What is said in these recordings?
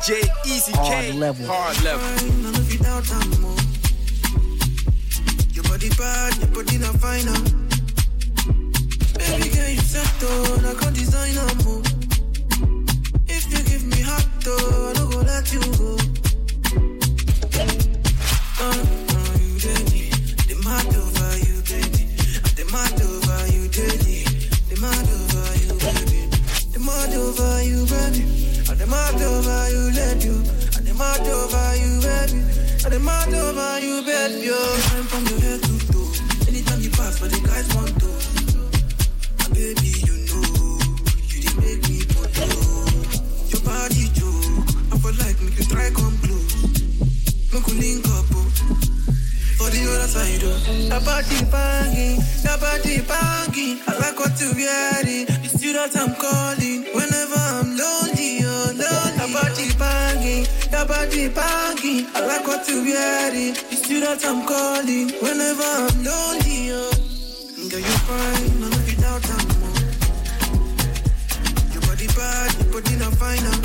DJ Easy K. Hard level. Your body bad, your body not fine now. Baby girl, you set on, I can't design a move. If you give me hot though, I don't go let you go. You dirty. The mad over you, baby. The mad over you, dirty. The mad over you, baby. The mad over you, baby. The mad over you, let you. The mad over you, baby. The mad over you, baby. I'm from your head to toe. Anytime you pass, but the guys want to. Baby, you know, you didn't make me put low. Your body joke, I feel like make you try come close. Make you link up, for the other side, Your body banging, I like what you wearing. It's you that I'm calling, whenever I'm lonely, you're lonely. Your body banging, I like what you wearing. It's you that I'm calling, whenever I'm lonely, girl, you fine, none of it out and more. Your body bad, your body not fine now.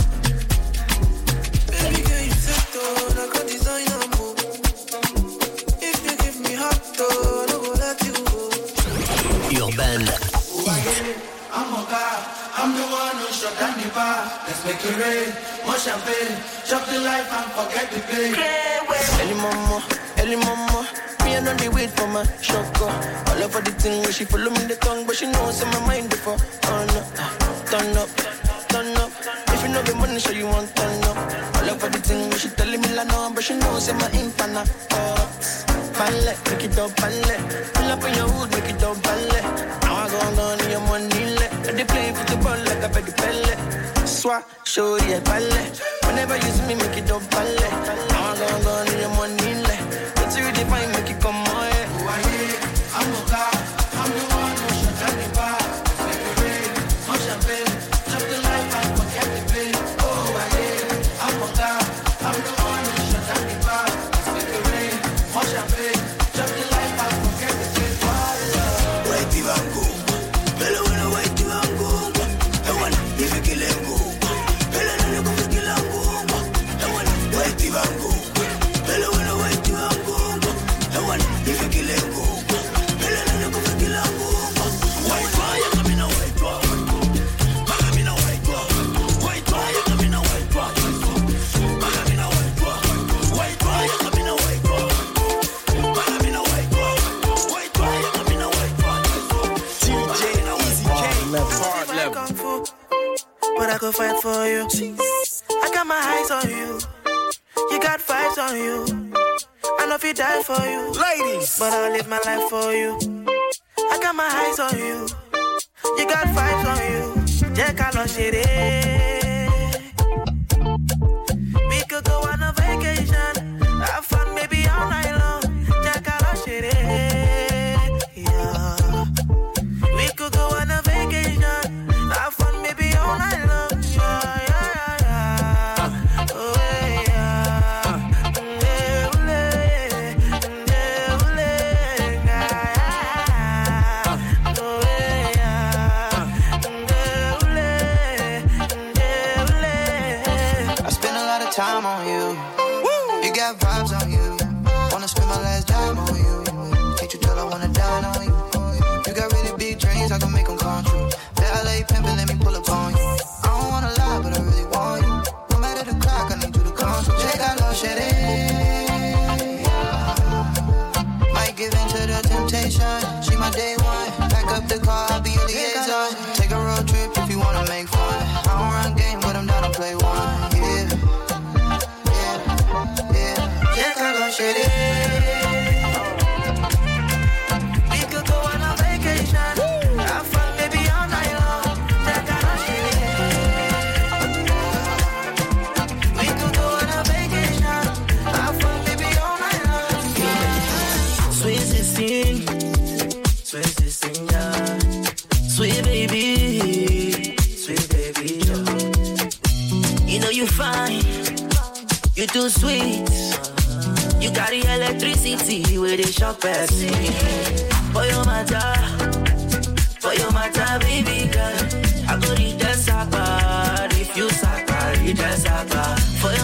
Baby girl, you set on, I got designer more. If you give me hot though, I don't go let you go. Urban. I'm a guy, I'm the one who shut down the bar. Let's make it rain, more champagne. Chop the life and forget the pain. Early mama. Me and only wait for my shocker. All over the thing where she follow me the tongue, but she knows in my mind before. Turn up. If you know the money, show you want turn up. All over the thing where she telling me la no, but she knows in my impana. Ballet, make it up, ballet. Pull up in your hood, make it up, ballet. Now I go on in your money, let they play football like a big pellet. Swat, show you ballet. Whenever you see me, make it up, ballet. Now I go on in your money, let you define, make it come on. I'm a guy, I'm the one who shut down the bar. Let's make it rain, more champagne. Chop the life and forget the pain. I'm a guy, I'm the one who shut down the bar. Let's make it rain, more champagne. Chop the life and forget the pain. White Ivango, Bella when I white Ivango. I want if you kill him go. Bella when you go to kill him go. I want white Ivango, Bella when I white Ivango. I want if you kill him go. Bella when you go to kill him go. White fire coming out, white fire. Magamina white fire. White fire coming out, white fire. Magamina white fire. White fire coming out, white fire. Magamina white fire. White fire coming out, white fire. DJ Easy K. Hard level. But I could fight for you. I got my eyes on you. You got vibes on you. I know if you die for you. Ladies, but I'll live my life for you. I got my eyes on you. You got vibes on you. Jack, I lost it. We could go on a vacation. Have fun maybe all night long. Jack, I lost it. Yeah. We could go on a vacation. Have fun maybe all night long. Yeah. Oh, yeah. Time on you. Woo! You got vibes on you. Wanna spend my last dime on you. Teach you till I wanna dine on you. You got really big dreams, I can make them come true. Valet pimpin', let me pull up on you. I don't wanna lie, but I really want you. No matter the clock, I need you to come through. Check out no shit in. Might give in to the temptation. She my day one. Pack up the car, I'll be your liaison. Take a road trip if you wanna make fun. I don't run game, but I'm down to play one. We could go on a vacation. Have fun maybe all night long. We could go on a vacation. Have fun maybe all night long. Sweet 16, yeah. Sweet baby, yeah. You know you fine, you too sweet. You got the electricity with the shock Pepsi. For your matter, baby girl. I go read the sapa, if you sapa, read the sapa. For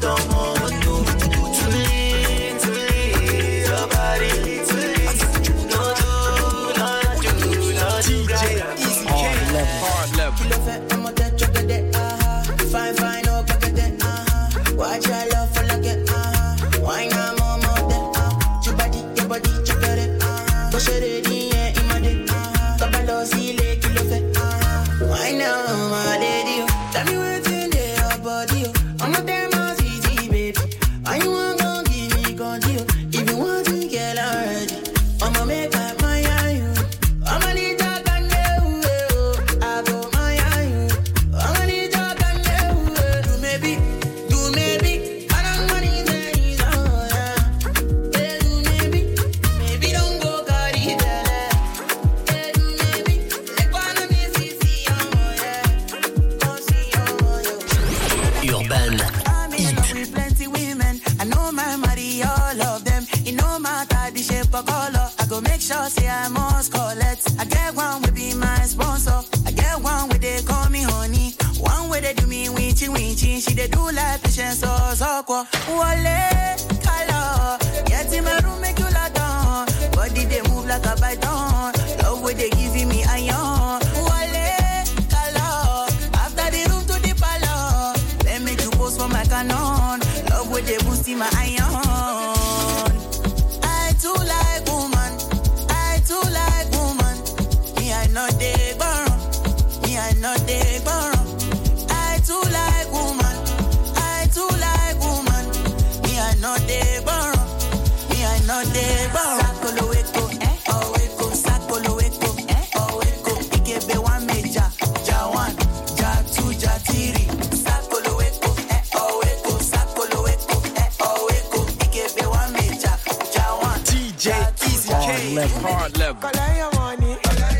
Hard level. Collect your money.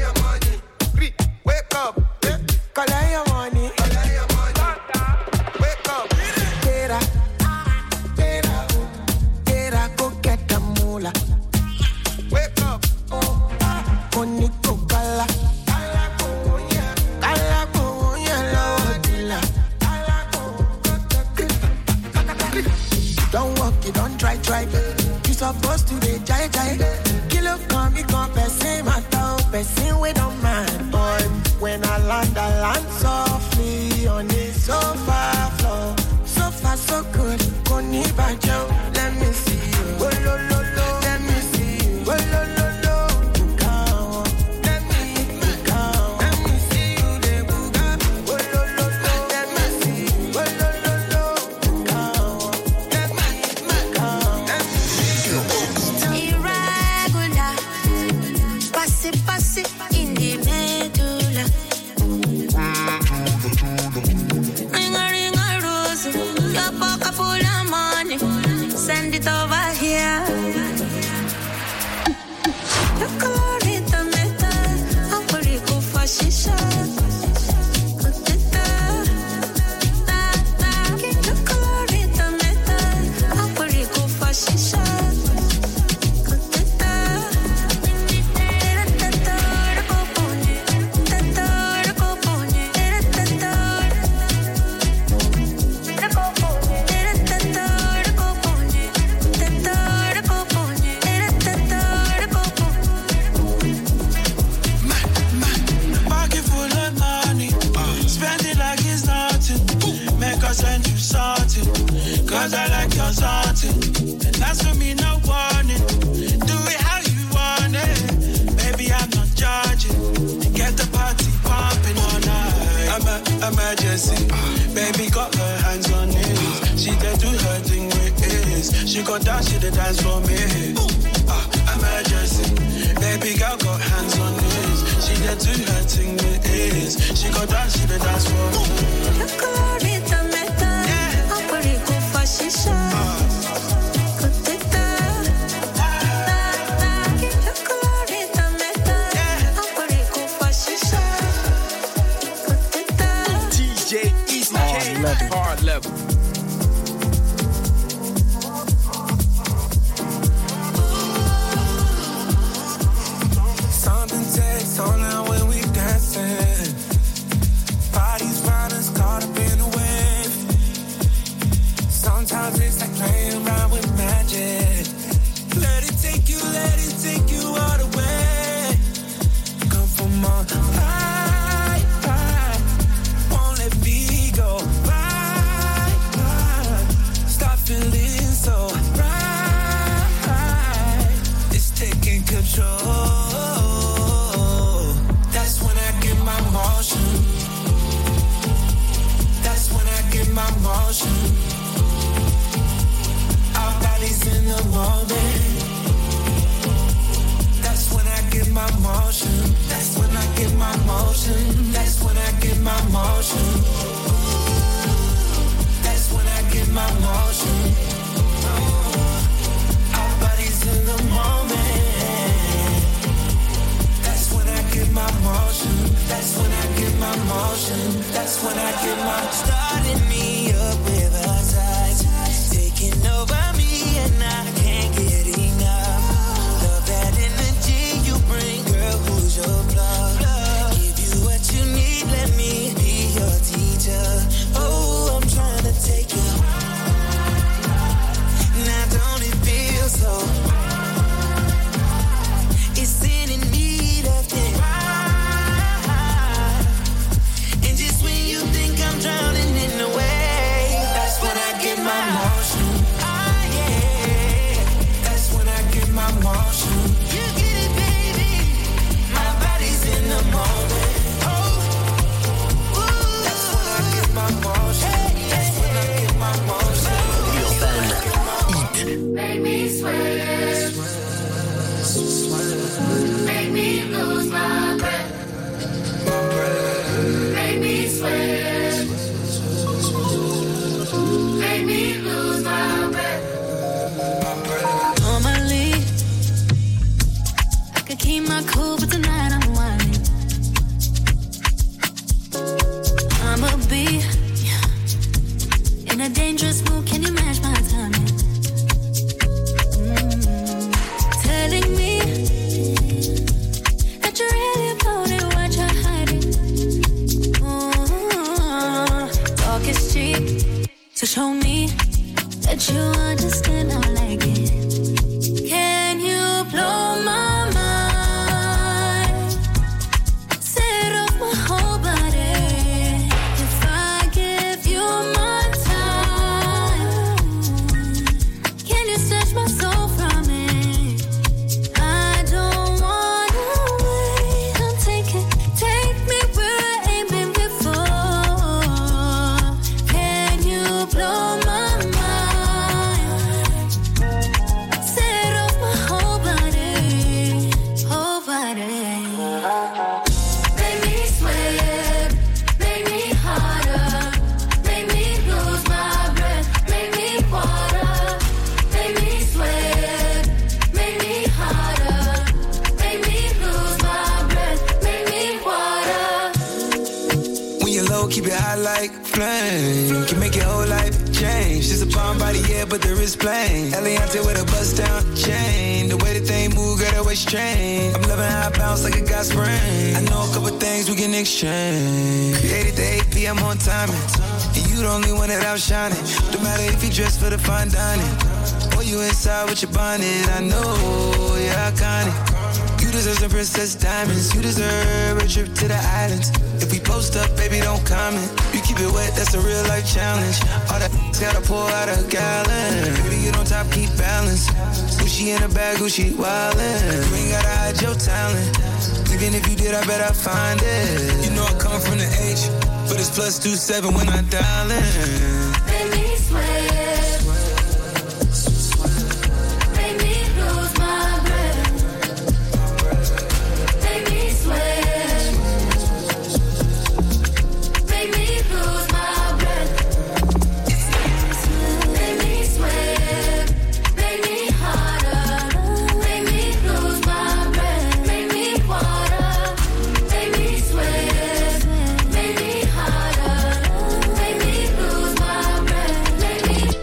Wake up. Collect your money. Wake up. Get up, go get the moolah. Wake up. Money to kala. Don't walk, you don't try. You supposed to be jai. Kilo come, you come, person my town, person we don't mind, boy. When I land softly on the sofa floor. So far, so good, koni bajo, let me see you. Oh, lo, lo, lo. Let me see you. Oh, lo, lo, lo. Buka, let me count. Let me see you, de buka. Oh, lo, lo, lo. Let me see you. Oh, lo, lo, lo. Buka, let me count. Let me see you. Irregular, passe in the medulla. Ring a rose, your pocket full of money. Send it over here. Your colorita meta, I'm pretty cool for shisha. Your colorita meta, I'm pretty cool for shisha. Send you something, cause I like your something. And that's for me, no warning. Do it how you want it. Baby, I'm not judging. Get the party pumping all night. Emergency. Baby got her hands on it. She did do her thing with this. She got down, she did dance for me. Emergency. Baby girl got hands on this. She did do her thing with this. She got down, she did dance for me. Shisha. DJ Easy K, hard level. Something takes all now when we dancing. Bodies round us caught up in the wave. Sometimes it's like playing around with magic. Let it take you all the way. Come for more, right, won't let me go, right, stop feeling so right, it's taking control. That's when I get my motion. That's when I get my motion. Our bodies in the moment. That's when I get my motion. That's when I get my motion. That's when I get my motion. That's when I get my motion. Our bodies in the moment. That's when I get my motion. That's when I get my motion. That's when I get my starting me up with a touch, taking over me and I can't get enough. Love that energy you bring, girl. Who's your plug? Give you what you need. Let me be your teacher. Oh, I'm trying to take you. Now don't it feel so? It's in need of it. And just when you think I'm drowning in the way, that's when I get my motion. Ah, yeah. That's when I get my motion. You get it, baby. My body's in the moment. Oh, ooh. That's when I get my motion. That's when I get my motion. Make me sweat. Make me lose my breath. Make me sweat. Make me lose my breath. Normally, I could keep my cool, but tonight I'm whining. I'ma be in a dangerous mood. Can you match my timing? Telling me that you're really about it, what you're hiding. Talk is cheap, so show me that you understand I like it. Can you blow my mind? Set off my whole body. If I give you my time, can you snatch my soul from it? I don't wanna wait. Come take me where I ain't been before. Can you blow my mind? Set off my whole body, whole body. Make me sweat, make me harder, make me lose my breath, make me water, make me sweat, make me harder, make me lose my breath, make me water. When you're low, keep it high like flame. Can make your whole life change. Just a bomb body, yeah, but there is flame. Eliante with a bust down chain. The way the thing move, girl, that way strange. I'm loving how I bounce like a got spring. I know a couple things we can exchange. Created the 8 p.m. on timing. And you the only one that outshining. No matter if you dress for the fine dining or you inside with your bonnet. I know you're iconic. You deserve some princess diamonds. You deserve a trip to the islands. If we post up, baby, don't comment. You keep it wet, that's a real life challenge. All that gotta pour out a gallon. Baby, get on top, keep balance. Gucci in the bag, Gucci wildin'. You ain't gotta hide your talent. Even if you did, I bet I find it. You know I come from the H, but it's +27 when I dial in. Make me sweat, make me lose my breath, make me sweat, make me lose my breath, make me sweat, make me harder, make me lose my breath, make me water, make me sweat, make me harder, make me lose my breath, make me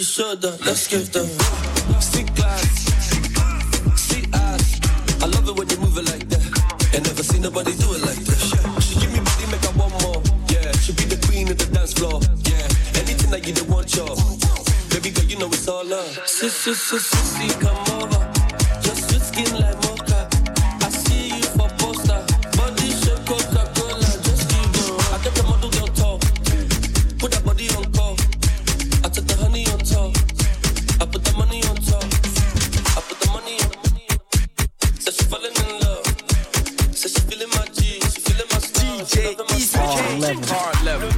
shoulder. Let's give them stick glass, see eyes. I love it when you move it like that. I never seen nobody do it like that. She give me body, make I want more. Yeah, she be the queen of the dance floor. Yeah, anything that you don't want, y'all. Baby girl, you know it's all love. Sissy, come over. Just your skin like mocha. I see you for poster. Body shape Coca-Cola. Just keep going. I got the model girl talk. Put that body on call. I took the honey on top. I put the money on top. I put the money on. Said she falling in love. Said she feeling my G. She feeling my style. DJ Easy K. Hard level.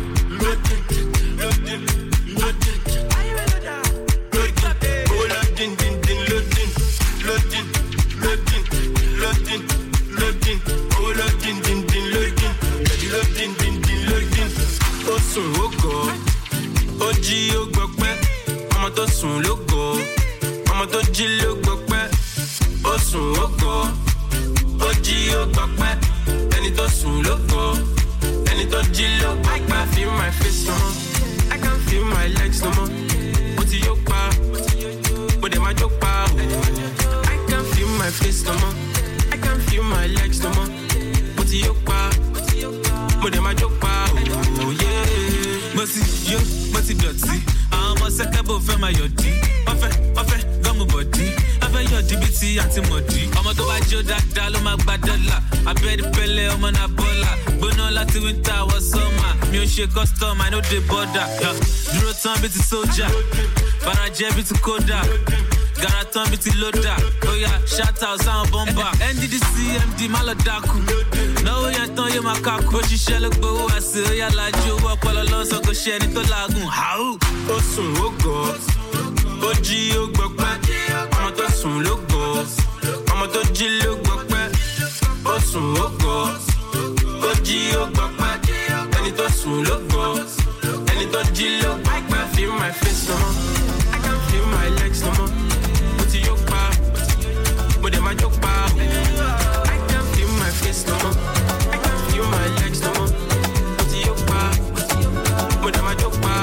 Sùn lógo, ọmọ tó jí ló gbọpẹ́, ó sùn ógo, ó jí ó gbọpẹ́, ẹni tó sùn lógo, ẹni tó jí ló gbọpẹ́. I can feel my face no more, I can feel my legs no more, mo ti yó pa, mo dẹ̀ máa jó pa o. I can feel my face no more, I can feel my legs no more, mo ti yó pa, mo dẹ̀ máa jó pa o. Mo ti yó, mo ti dọ̀tí. Ọmọ sẹ́kẹ́bù fẹ́ máa yọ̀dí. Wọ́n fẹ́ gọ́mù bọ̀dí. Wọ́n fẹ́ yọ̀dí bí ti àti mọ̀dí. Ọmọ tó bá jó dáadáa ló máa gba dọ́là. Abẹ́rẹ́ pẹ́lẹ́ ọmọ náà bọ́là. Gbóná láti wíńtà wọ sọ́mà. Mi ò ṣe custom, I no dey border. Dúró tán bí ti sójà. Farajẹ́ bí ti kódà. Gara tán bí ti lódà. Oya shout out sáwọn bọ́mbà. NDDC MD má lọ dákú. Náwó yẹn tán yóò máa kákú. Ó ṣiṣẹ́ ló gbowó àṣẹ. Oya lajú owó ọpọlọ lọ́sàn kò ṣe ẹni tó làágùn. Hàú. Ó sùn ó gọ̀, ó jí ó gbọpẹ́, ọmọ tó sùn ló gọ̀, ọmọ tó jí ló gbọpẹ́, ó sùn ó gọ̀, ó jí ó gbọpẹ́, ẹni tó sùn ló gọ̀, ẹni tó jí ló gbọpẹ́. I can feel my face no more, I can feel my legs no more, mo ti yó pa, mo dẹ̀ máa jó pa. I can feel my face no more, I can feel my legs no more, mo ti yó pa, mo dẹ̀ máa jó pa.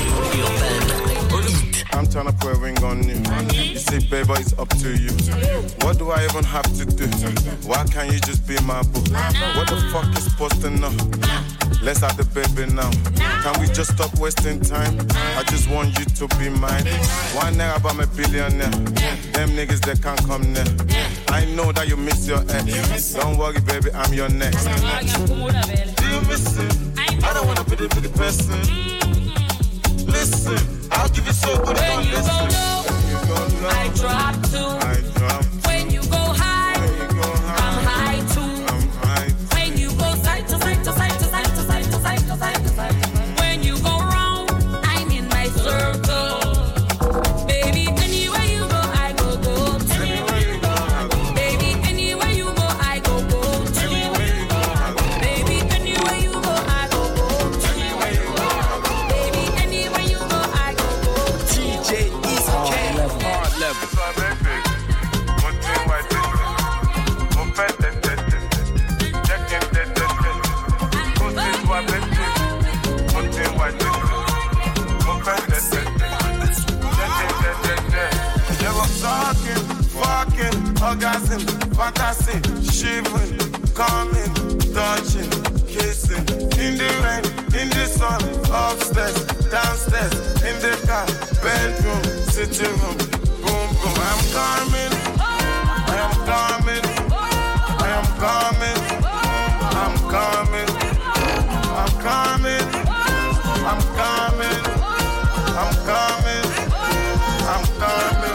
I'm trying to put a ring on you. You say, baby, it's up to you. What do I even have to do? Why can't you just be my boo? What the fuck is supposed to know? Let's have the baby now. Can we just stop wasting time? I just want you to be mine. One night I'm a billionaire. Them niggas, they can't come near. I know that you miss your ex. Don't worry, baby, I'm your next. Do you miss it? I don't wanna be the big person. Listen, I'll give you so good. When you go low, I drop too. When you go high, I'm high too. When you go side to side to side to side to side to side to side to side. When you go round, I'm in my circle. Baby, anywhere you go, I go go to. Baby, anywhere you go, I go go to. Baby, anywhere you go, I go go to. Baby, anywhere you go, I go go to. DJ Easy K. Hard level. Orgasm, fantasy, shivering, coming, touching, kissing, in the rain, in the sun, upstairs, downstairs, in the car, bedroom, sitting room, boom, boom. I'm coming, I am coming, I am coming, I'm coming, I'm coming, I'm coming, I'm coming, I'm coming.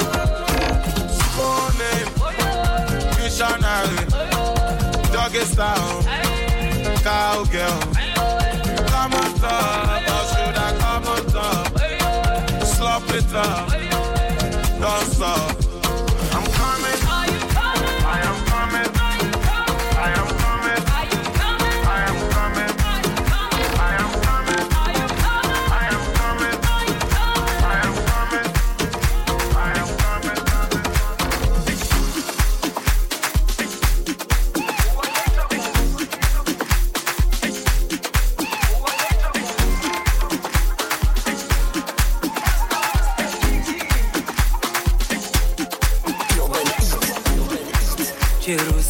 Missionary, doggy style, cowgirl. Come on top, or should I come on top? Slop it up, don't stop. I'm coming, I am coming, I am coming, I am coming, I am coming, I am coming, I am coming, I am coming.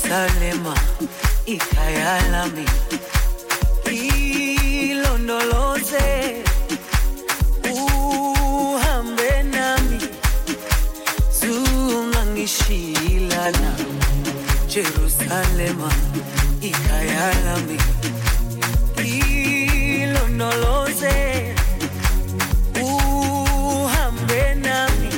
Jerusalema, ikhaya lami. Ilondoloze, uhambe nami, zungangishilana. Jerusalema, ikhaya lami. Ilondoloze, uhambe nami,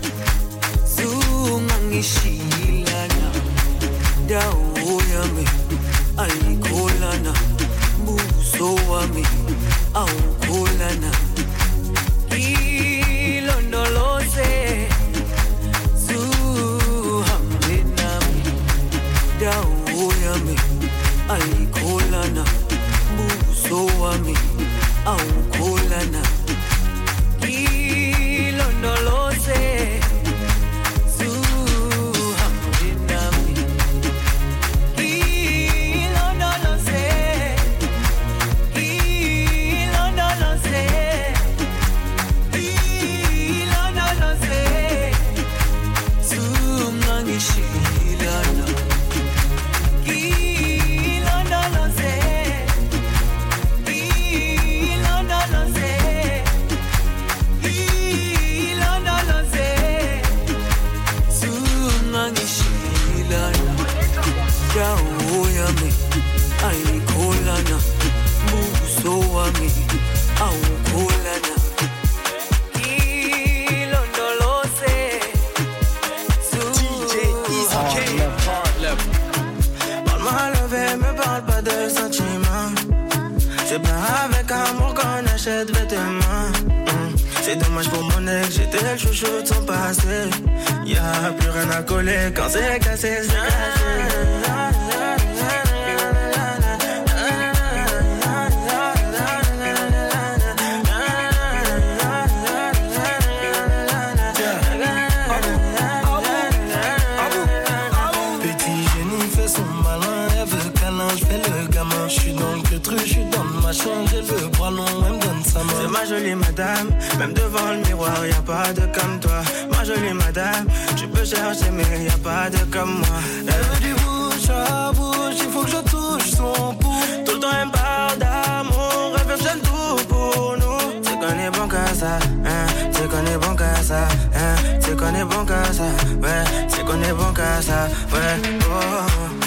zungangishilana. Dawo yami alikholana, buso wami awukholana. Ilondoloze, zuhambe nami. Dawo yami alikholana, buso wami awukholana. Ilondoloze, ayikolana, buso wami awukolana. Ilondoloze, DJ Easy K, hard level. Parle-moi à lever, me parle pas de sentiments. C'est bien avec amour qu'on achète vêtements. C'est dommage pour mon ex, j'étais le chouchou de son passé. Y'a plus rien à coller quand c'est cassé, c'est cassé. J'ai le bras long, elle me donne sa main. C'est ma jolie madame, même devant le miroir, y'a pas de comme toi. Ma jolie madame, tu peux chercher mais y'a pas de comme moi. Elle veut du bouche à bouche, il faut que je touche son pouls. Tout le temps elle me parle d'amour, elle veut que j'aime tout pour nous. C'est qu'on est bon qu'à ça, hein, c'est qu'on est bon qu'à ça, hein, c'est qu'on est bon qu'à ça, ouais, c'est qu'on est bon qu'à ça, ouais, oh.